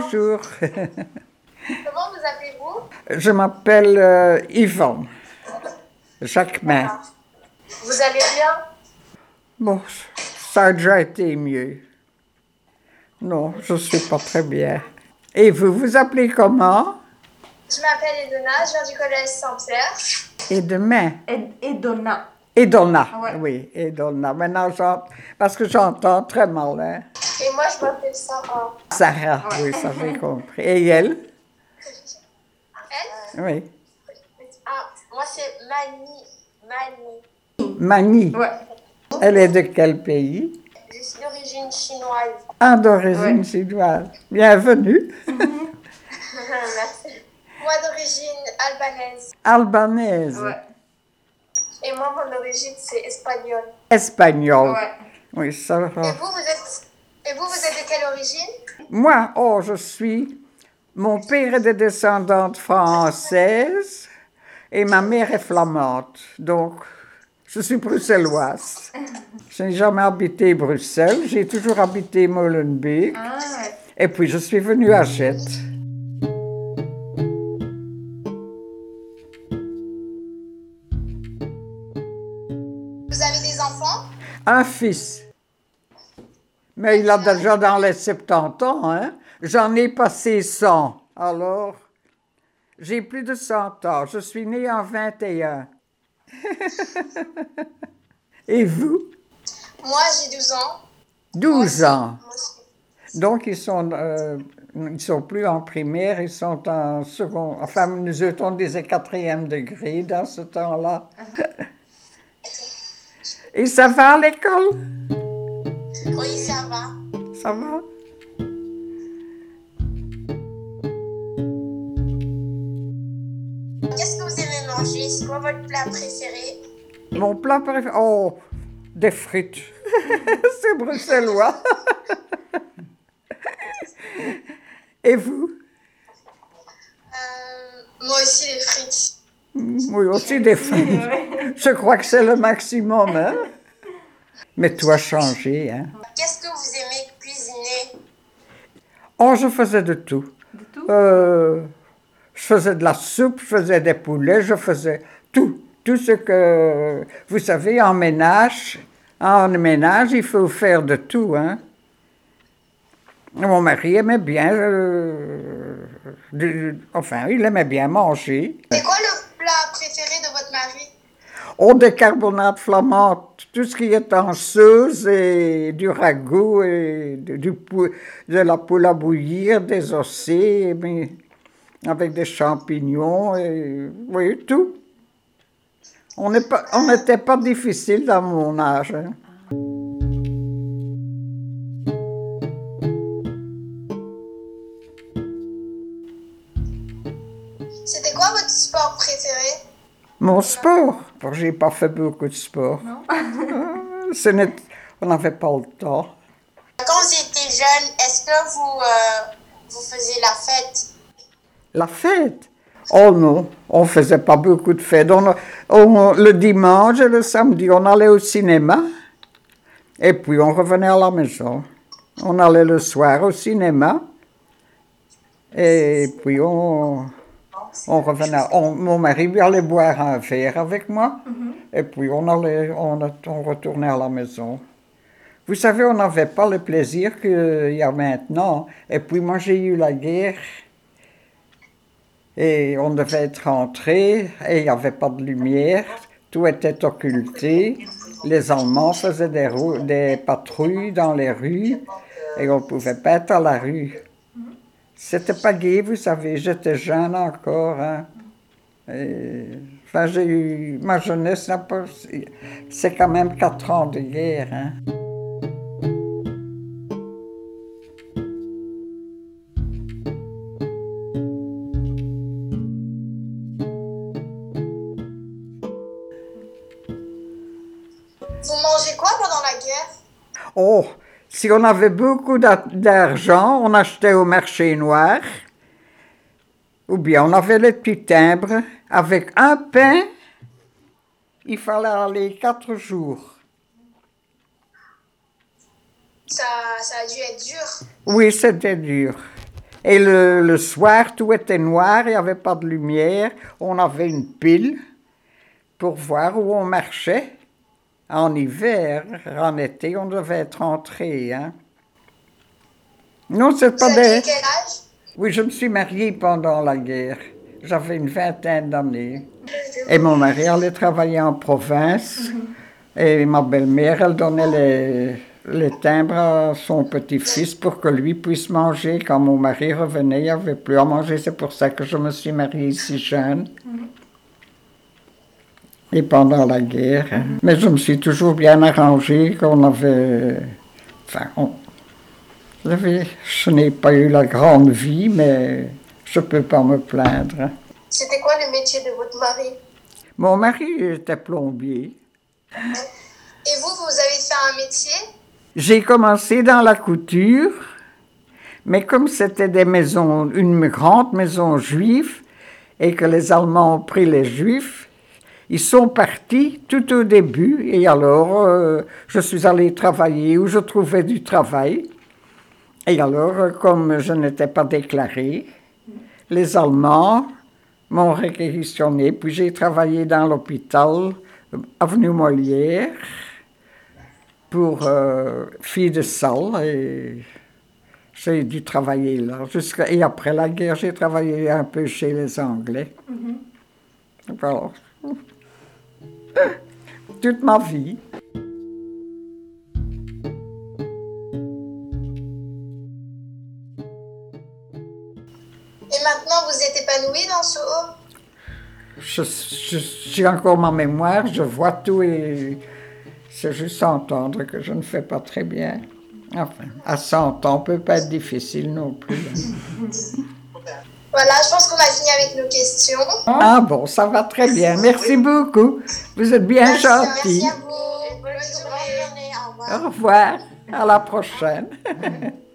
Bonjour. Comment vous appelez-vous? Je m'appelle Yvonne Jacquemin. D'accord. Vous allez bien? Bon, ça a déjà été mieux. Non, je ne suis pas très bien. Et vous vous appelez comment? Je m'appelle Edona, je viens du collège Saint-Pierre. Et demain? Edona. Edona, Ouais. oui, Edona. Maintenant, parce que j'entends très mal. Hein? Et moi, je m'appelle Sarah. Sarah, oui, ça j'ai compris. Et elle? Elle? Oui. Ah, moi, c'est Mani. Mani. Ouais. Elle est de quel pays? Je suis d'origine chinoise. Ah, d'origine chinoise. Bienvenue. Merci. Moi, d'origine albanaise. Albanaise. Ouais. Et moi, mon origine, c'est espagnole. Espagnol. Ouais. Oui, ça va. Et vous êtes de quelle origine? Moi, mon père est de descendante française et ma mère est flamande. Donc, je suis bruxelloise. Je n'ai jamais habité Bruxelles, j'ai toujours habité Molenbeek. Ah, ouais. Et puis, je suis venue à Jette. Vous avez des enfants? Un fils. Mais il a déjà dans les 70 ans, hein. J'en ai passé 100. Alors, j'ai plus de 100 ans. Je suis née en 21. Et vous? Moi, j'ai 12 ans. 12 ans. Moi aussi. Donc, ils sont plus en primaire, ils sont en second. Enfin, nous autres, on disait 4e degré dans ce temps-là. Et ça va à l'école? Oui, ça va. Ça va? Qu'est-ce que vous aimez manger? C'est quoi votre plat préféré? Mon plat préféré? Oh, des frites. C'est bruxellois. Et vous? Moi aussi, les frites. Oui, aussi des frites. Je crois que c'est le maximum, hein? Mais tout a changé, hein? Qu'est-ce que vous aimez cuisiner? Oh, je faisais de tout. De tout? Je faisais de la soupe, je faisais des poulets, je faisais tout. Tout ce que... Vous savez, en ménage, il faut faire de tout, hein? Mon mari aimait bien... il aimait bien manger. C'est quoi le plat préféré de votre mari? Oh, des carbonades flamandes, tout ce qui est en sauce et du ragoût et de la poule à bouillir, des ossets, mais avec des champignons, et oui, tout. On n'était pas difficile dans mon âge. Hein. C'était quoi votre sport préféré? Mon sport, j'ai pas fait beaucoup de sport. Non. On n'avait pas le temps. Quand vous étiez jeune, est-ce que vous faisiez la fête? La fête? Oh non, on faisait pas beaucoup de fêtes. Le dimanche et le samedi, on allait au cinéma et puis on revenait à la maison. On allait le soir au cinéma et puis on revenait. Mon mari allait boire un verre avec moi et puis on retournait à la maison. Vous savez, on n'avait pas le plaisir qu'il y a maintenant. Et puis moi, j'ai eu la guerre. Et on devait être rentré, et il n'y avait pas de lumière, tout était occulté. Les Allemands faisaient des patrouilles dans les rues, et on ne pouvait pas être à la rue. C'était pas gai, vous savez, j'étais jeune encore. Hein. J'ai eu... Ma jeunesse n'a pas... C'est quand même 4 ans de guerre. Hein. Vous mangez quoi pendant la guerre? Oh, si on avait beaucoup d'argent, on achetait au marché noir. Ou bien on avait les petits timbres. Avec un pain, il fallait aller 4 jours. Ça a dû être dur. Oui, c'était dur. Et le soir, tout était noir, il n'y avait pas de lumière. On avait une pile pour voir où on marchait. En hiver, en été, on devait être entré. Hein. Non, c'est Vous pas aviez des... quel âge? Oui, je me suis mariée pendant la guerre. J'avais une vingtaine d'années. Et mon mari allait travailler en province. Et ma belle-mère, elle donnait les timbres à son petit-fils pour que lui puisse manger. Quand mon mari revenait, il n'y avait plus à manger. C'est pour ça que je me suis mariée si jeune. Et pendant la guerre. Hein. Mais je me suis toujours bien arrangée qu'on avait... Enfin, je n'ai pas eu la grande vie, mais je ne peux pas me plaindre. C'était quoi le métier de votre mari? Mon mari était plombier. Et vous avez fait un métier? J'ai commencé dans la couture, mais comme c'était des maisons, une grande maison juive, et que les Allemands ont pris les Juifs, ils sont partis tout au début, et alors je suis allée travailler où je trouvais du travail. Et alors, comme je n'étais pas déclarée, les Allemands m'ont réquisitionné, puis j'ai travaillé dans l'hôpital, avenue Molière, pour fille de salle, et j'ai dû travailler là. Et après la guerre, j'ai travaillé un peu chez les Anglais. Voilà. Toute ma vie. Et maintenant, vous êtes épanoui dans ce home? J'ai encore ma mémoire, je vois tout et c'est juste entendre que je ne fais pas très bien. Enfin, à 100 ans, peut pas être difficile non plus. Voilà, je pense qu'on a fini avec nos questions. Ah bon, ça va très bien. Merci beaucoup. Vous êtes bien gentil. Merci à vous. Bonne journée. Au revoir. À la prochaine.